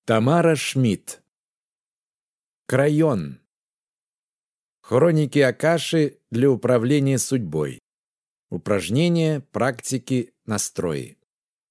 Тамара Шмидт. Крайон. Хроники Акаши для управления судьбой. Упражнения, практики, настрои.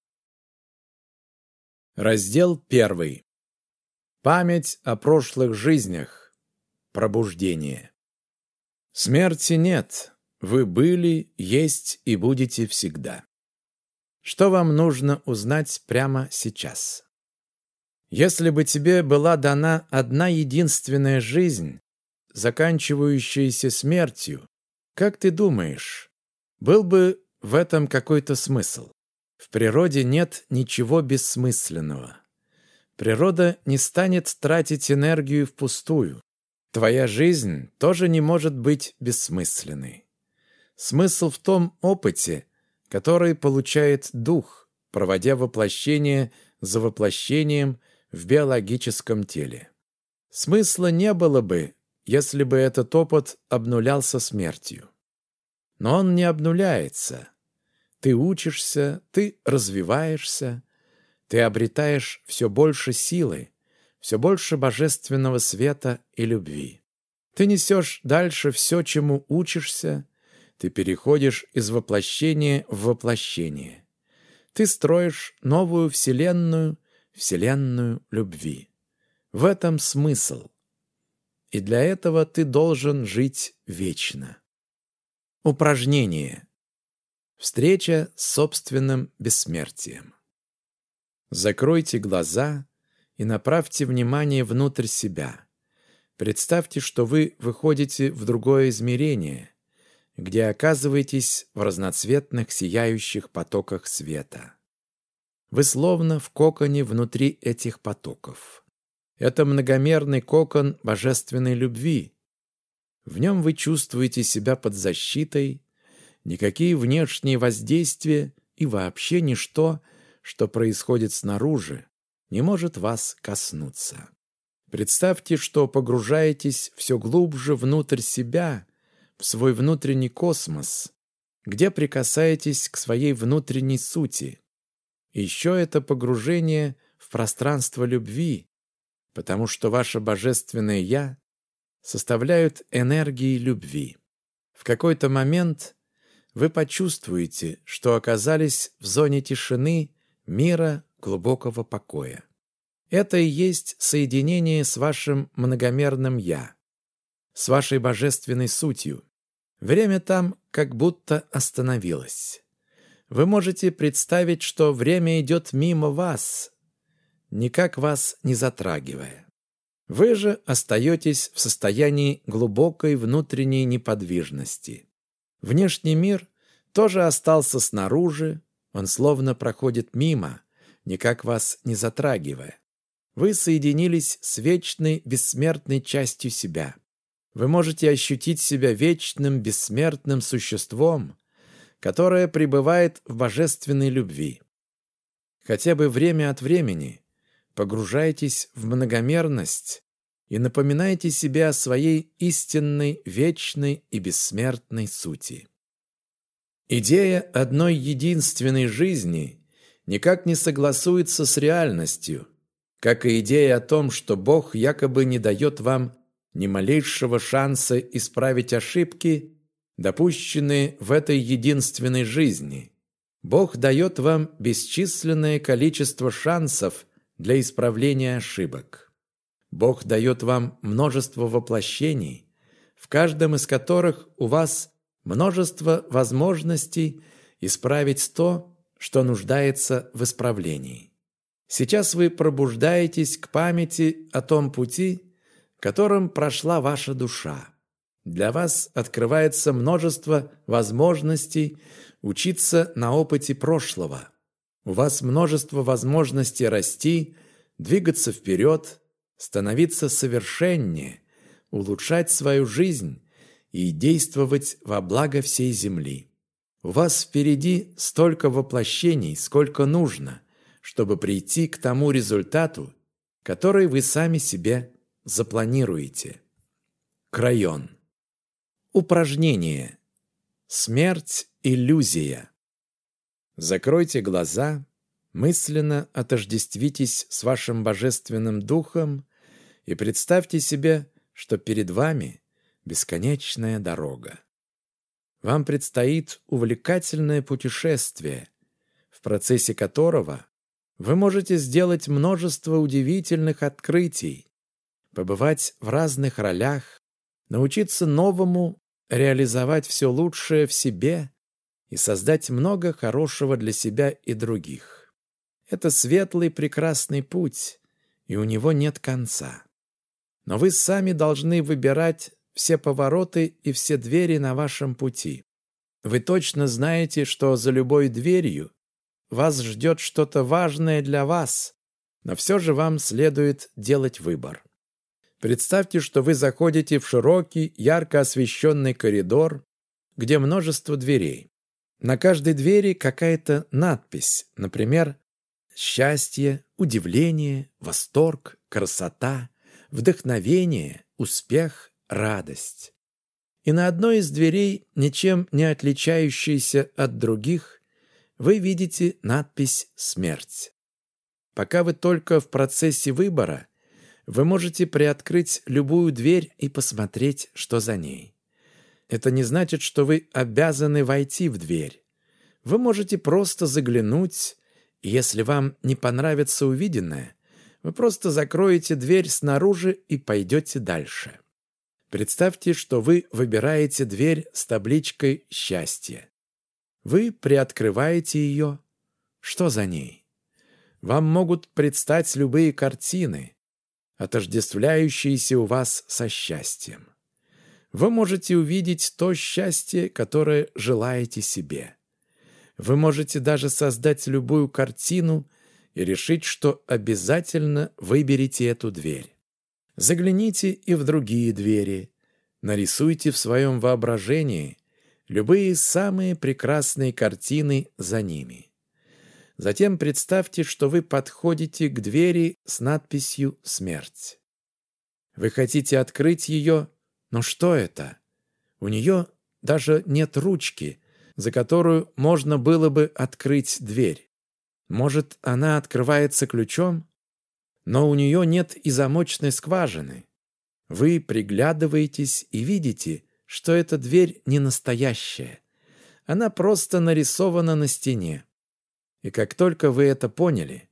Раздел 1. Память о прошлых жизнях. Пробуждение. Смерти нет. Вы были, есть и будете всегда. Что вам нужно узнать прямо сейчас? Если бы тебе была дана одна единственная жизнь, заканчивающаяся смертью, как ты думаешь, был бы в этом какой-то смысл? В природе нет ничего бессмысленного. Природа не станет тратить энергию впустую. Твоя жизнь тоже не может быть бессмысленной. Смысл в том опыте, который получает дух, проводя воплощение за воплощением в биологическом теле. Смысла не было бы, если бы этот опыт обнулялся смертью. Но он не обнуляется. Ты учишься, ты развиваешься, ты обретаешь все больше силы, все больше божественного света и любви. Ты несешь дальше все, чему учишься, ты переходишь из воплощения в воплощение. Ты строишь новую вселенную любви. В этом смысл. И для этого ты должен жить вечно. Упражнение. Встреча с собственным бессмертием. Закройте глаза и направьте внимание внутрь себя. Представьте, что вы выходите в другое измерение, где оказываетесь в разноцветных сияющих потоках света. Вы словно в коконе внутри этих потоков. Это многомерный кокон божественной любви. В нем вы чувствуете себя под защитой, никакие внешние воздействия и вообще ничто, что происходит снаружи, не может вас коснуться. Представьте, что погружаетесь все глубже внутрь себя, в свой внутренний космос, где прикасаетесь к своей внутренней сути. Еще это погружение в пространство любви, потому что ваше божественное «Я» составляют энергии любви. В какой-то момент вы почувствуете, что оказались в зоне тишины, мира, глубокого покоя. Это и есть соединение с вашим многомерным «Я», с вашей божественной сутью. Время там как будто остановилось. Вы можете представить, что время идет мимо вас, никак вас не затрагивая. Вы же остаетесь в состоянии глубокой внутренней неподвижности. Внешний мир тоже остался снаружи, он словно проходит мимо, никак вас не затрагивая. Вы соединились с вечной бессмертной частью себя. Вы можете ощутить себя вечным бессмертным существом, которое пребывает в божественной любви. Хотя бы время от времени погружайтесь в многомерность и напоминайте себе о своей истинной, вечной и бессмертной сути. Идея одной единственной жизни никак не согласуется с реальностью, как и идея о том, что Бог якобы не дает вам ни малейшего шанса исправить ошибки, допущенные в этой единственной жизни. Бог дает вам бесчисленное количество шансов для исправления ошибок. Бог дает вам множество воплощений, в каждом из которых у вас множество возможностей исправить то, что нуждается в исправлении. Сейчас вы пробуждаетесь к памяти о том пути, которым прошла ваша душа. Для вас открывается множество возможностей учиться на опыте прошлого. У вас множество возможностей расти, двигаться вперед, становиться совершеннее, улучшать свою жизнь и действовать во благо всей земли. У вас впереди столько воплощений, сколько нужно, чтобы прийти к тому результату, который вы сами себе запланируете. Крайон. Упражнение. Смерть – иллюзия. Закройте глаза, Мысленно отождествитесь с вашим Божественным Духом и представьте себе, что перед вами бесконечная дорога. Вам предстоит увлекательное путешествие, в процессе которого вы можете сделать множество удивительных открытий, побывать в разных ролях, научиться новому, реализовать все лучшее в себе и создать много хорошего для себя и других. Это светлый, прекрасный путь, и у него нет конца. Но вы сами должны выбирать все повороты и все двери на вашем пути. Вы точно знаете, что за любой дверью вас ждет что-то важное для вас, но все же вам следует делать выбор. Представьте, что вы заходите в широкий, ярко освещенный коридор, где множество дверей. На каждой двери какая-то надпись, например, «Счастье», «Удивление», «Восторг», «Красота», «Вдохновение», «Успех», «Радость». И на одной из дверей, ничем не отличающейся от других, вы видите надпись «Смерть». Пока вы только в процессе выбора, вы можете приоткрыть любую дверь и посмотреть, что за ней. Это не значит, что вы обязаны войти в дверь. Вы можете просто заглянуть, и если вам не понравится увиденное, вы просто закроете дверь снаружи и пойдете дальше. Представьте, что вы выбираете дверь с табличкой «Счастье». Вы приоткрываете ее. Что за ней? Вам могут предстать любые картины, отождествляющиеся у вас со счастьем. Вы можете увидеть то счастье, которое желаете себе. Вы можете даже создать любую картину и решить, что обязательно выберете эту дверь. Загляните и в другие двери. Нарисуйте в своем воображении любые самые прекрасные картины за ними. Затем представьте, что вы подходите к двери с надписью «Смерть». Вы хотите открыть ее, но что это? У нее даже нет ручки, за которую можно было бы открыть дверь. Может, она открывается ключом? Но у нее нет и замочной скважины. Вы приглядываетесь и видите, что эта дверь не настоящая. Она просто нарисована на стене. И как только вы это поняли,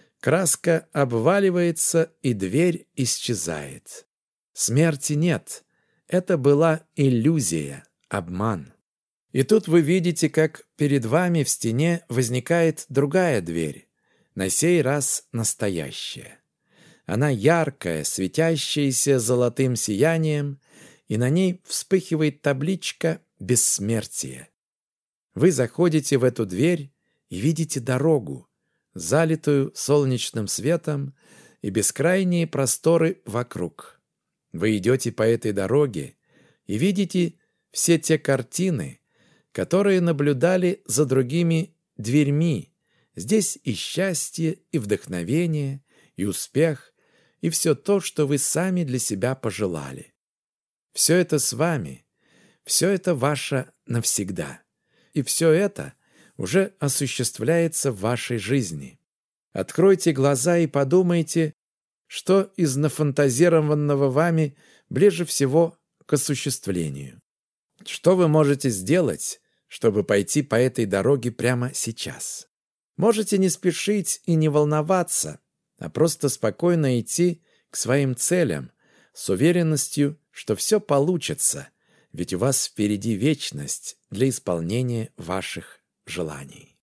краска обваливается, и дверь исчезает. Смерти нет. Это была иллюзия, обман. И тут вы видите, как перед вами в стене возникает другая дверь, на сей раз настоящая. Она яркая, светящаяся золотым сиянием, и на ней вспыхивает табличка «Бессмертие». Вы заходите в эту дверь и видите дорогу, залитую солнечным светом, и бескрайние просторы вокруг. Вы идете по этой дороге и видите все те картины, которые наблюдали за другими дверьми. Здесь и счастье, и вдохновение, и успех, и все то, что вы сами для себя пожелали. Все это с вами, все это ваше навсегда. И все это уже осуществляется в вашей жизни. Откройте глаза и подумайте, что из нафантазированного вами ближе всего к осуществлению. Что вы можете сделать, чтобы пойти по этой дороге прямо сейчас? Можете не спешить и не волноваться, а просто спокойно идти к своим целям с уверенностью, что все получится, ведь у вас впереди вечность для исполнения ваших желаний.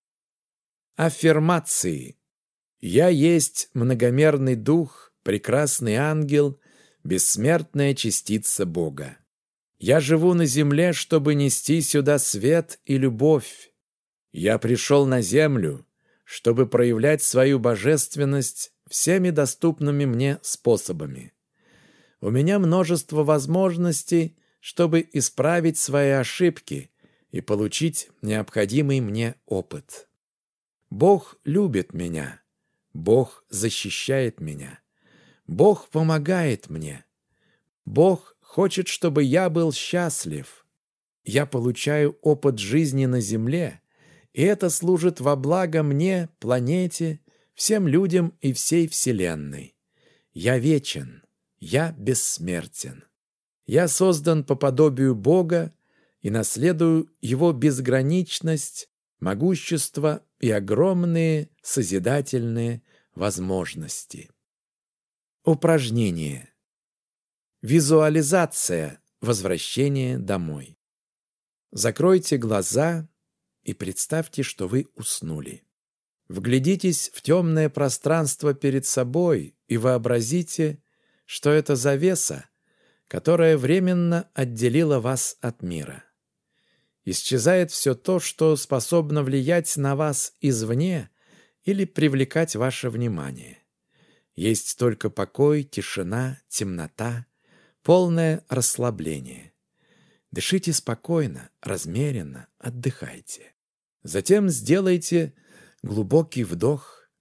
Аффирмации. Я есть многомерный дух, прекрасный ангел, бессмертная частица Бога. Я живу на земле, чтобы нести сюда свет и любовь. Я пришел на землю, чтобы проявлять свою божественность всеми доступными мне способами. У меня множество возможностей, чтобы исправить свои ошибки и получить необходимый мне опыт. Бог любит меня. Бог защищает меня. Бог помогает мне. Бог хочет, чтобы я был счастлив. Я получаю опыт жизни на земле и это служит во благо мне, планете, всем людям и всей Вселенной. Я вечен, я бессмертен. Я создан по подобию Бога и наследую Его безграничность, могущество и огромные созидательные возможности. Упражнение. Визуализация возвращения домой. Закройте глаза и представьте, что вы уснули. Вглядитесь в темное пространство перед собой и вообразите, что это завеса, которая временно отделила вас от мира. Исчезает все то, что способно влиять на вас извне или привлекать ваше внимание. Есть только покой, тишина, темнота, полное расслабление. Дышите спокойно, размеренно, отдыхайте. Затем сделайте глубокий вдох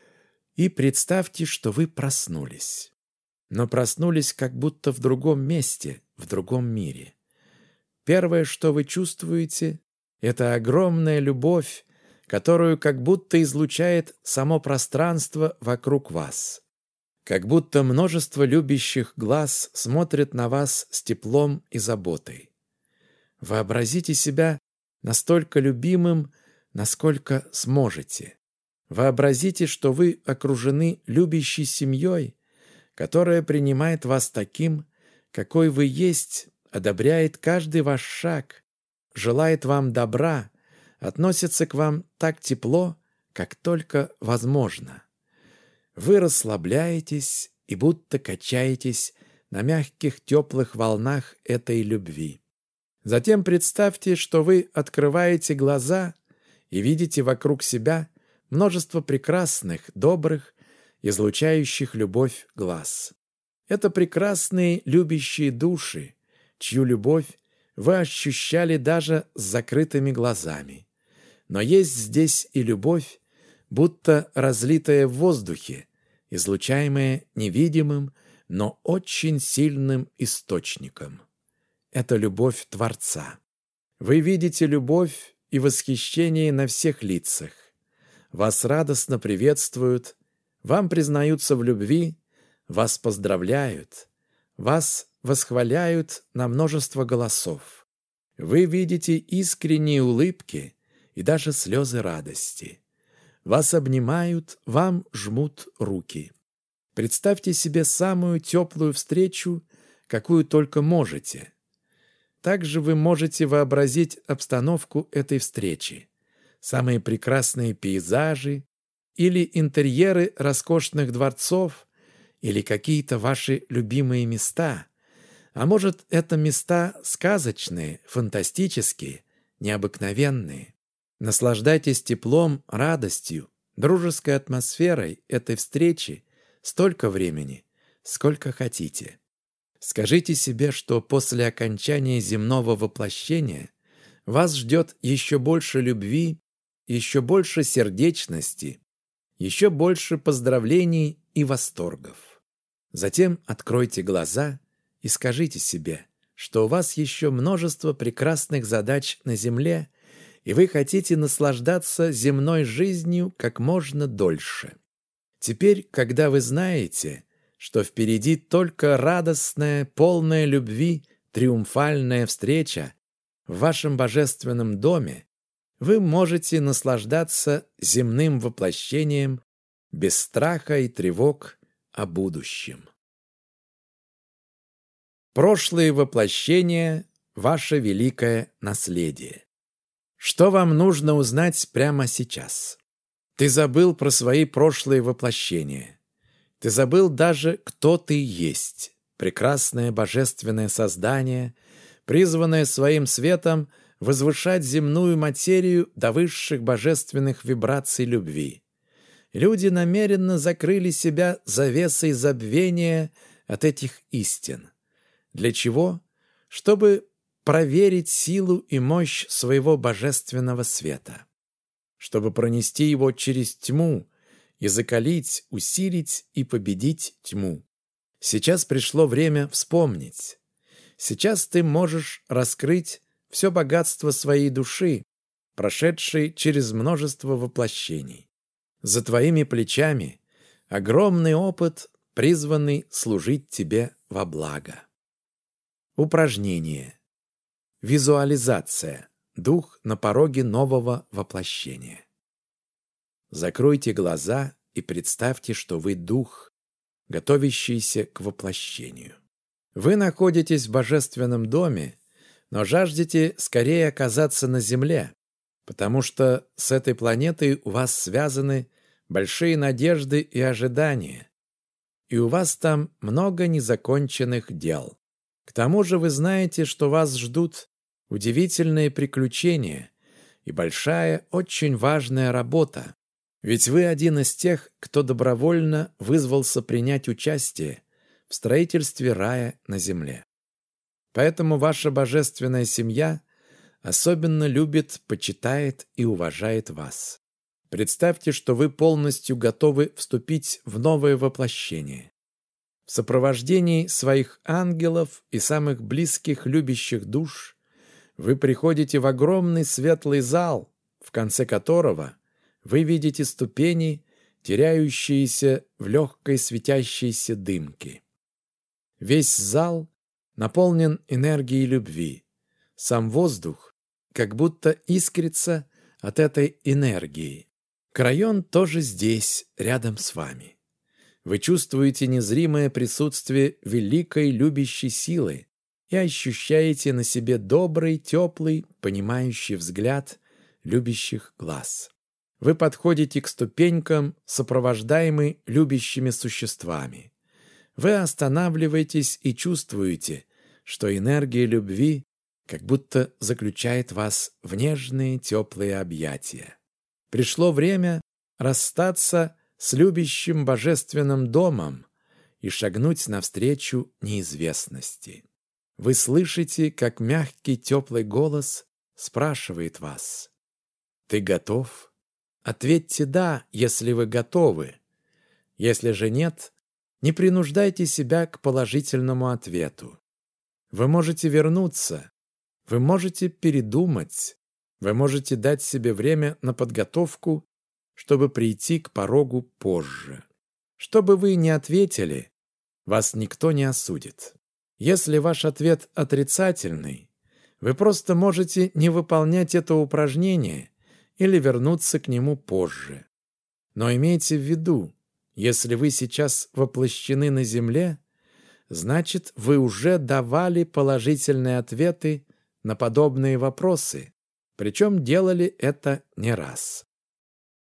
и представьте, что вы проснулись. Но проснулись как будто в другом месте, в другом мире. Первое, что вы чувствуете, это огромная любовь, которую как будто излучает само пространство вокруг вас. Как будто множество любящих глаз смотрят на вас с теплом и заботой. Вообразите себя настолько любимым, насколько сможете. Вообразите, что вы окружены любящей семьей, которая принимает вас таким, какой вы есть, одобряет каждый ваш шаг, желает вам добра, относится к вам так тепло, как только возможно. Вы расслабляетесь и будто качаетесь на мягких теплых волнах этой любви. Затем представьте, что вы открываете глаза и видите вокруг себя множество прекрасных, добрых, излучающих любовь глаз. Это прекрасные любящие души, чью любовь вы ощущали даже с закрытыми глазами. Но есть здесь и любовь, будто разлитая в воздухе, излучаемая невидимым, но очень сильным источником. Это любовь Творца. Вы видите любовь и восхищение на всех лицах. Вас радостно приветствуют, вам признаются в любви, вас поздравляют, вас восхваляют на множество голосов. Вы видите искренние улыбки и даже слезы радости. Вас обнимают, вам жмут руки. Представьте себе самую теплую встречу, какую только можете. Также вы можете вообразить обстановку этой встречи, самые прекрасные пейзажи или интерьеры роскошных дворцов, или какие-то ваши любимые места. А может, это места сказочные, фантастические, необыкновенные. Наслаждайтесь теплом, радостью, дружеской атмосферой этой встречи столько времени, сколько хотите. Скажите себе, что после окончания земного воплощения вас ждет еще больше любви, еще больше сердечности, еще больше поздравлений и восторгов. Затем откройте глаза и скажите себе, что у вас еще множество прекрасных задач на земле, и вы хотите наслаждаться земной жизнью как можно дольше. Теперь, когда вы знаете, что впереди только радостная, полная любви, триумфальная встреча в вашем божественном доме, вы можете наслаждаться земным воплощением без страха и тревог о будущем. Прошлые воплощения – ваше великое наследие. Что вам нужно узнать прямо сейчас? Ты забыл про свои прошлые воплощения. Ты забыл даже, кто ты есть. Прекрасное божественное создание, призванное своим светом возвышать земную материю до высших божественных вибраций любви. Люди намеренно закрыли себя завесой забвения от этих истин. Для чего? Чтобы проверить силу и мощь своего божественного света. Чтобы пронести его через тьму и закалить, усилить и победить тьму. Сейчас пришло время вспомнить. Сейчас ты можешь раскрыть все богатство своей души прошедший через множество воплощений. За твоими плечами огромный опыт, призванный служить тебе во благо. Упражнение. Визуализация. Дух на пороге нового воплощения. Закройте глаза и представьте, что вы дух, готовящийся к воплощению. Вы находитесь в божественном доме, но жаждете скорее оказаться на земле, потому что с этой планетой у вас связаны большие надежды и ожидания, и у вас там много незаконченных дел. К тому же вы знаете, что вас ждут удивительные приключения и большая, очень важная работа, ведь вы один из тех, кто добровольно вызвался принять участие в строительстве рая на земле. Поэтому ваша божественная семья особенно любит, почитает и уважает вас. Представьте, что вы полностью готовы вступить в новое воплощение. В сопровождении своих ангелов и самых близких любящих душ вы приходите в огромный светлый зал, в конце которого вы видите ступени, теряющиеся в легкой светящейся дымке. Весь зал наполнен энергией любви. Сам воздух как будто искрится от этой энергии. Крайон тоже здесь, рядом с вами. Вы чувствуете незримое присутствие великой любящей силы и ощущаете на себе добрый, теплый, понимающий взгляд любящих глаз. Вы подходите к ступенькам, сопровождаемый любящими существами. Вы останавливаетесь и чувствуете, что энергия любви как будто заключает вас в нежные теплые объятия. Пришло время расстаться с любящим божественным домом и шагнуть навстречу неизвестности. Вы слышите, как мягкий теплый голос спрашивает вас: «Ты готов?» Ответьте «да», если вы готовы. Если же нет, не принуждайте себя к положительному ответу. Вы можете вернуться, вы можете передумать, вы можете дать себе время на подготовку, чтобы прийти к порогу позже. Что бы вы ни ответили, вас никто не осудит. Если ваш ответ отрицательный, вы просто можете не выполнять это упражнение или вернуться к нему позже. Но имейте в виду, если вы сейчас воплощены на земле, значит, вы уже давали положительные ответы на подобные вопросы, причем делали это не раз.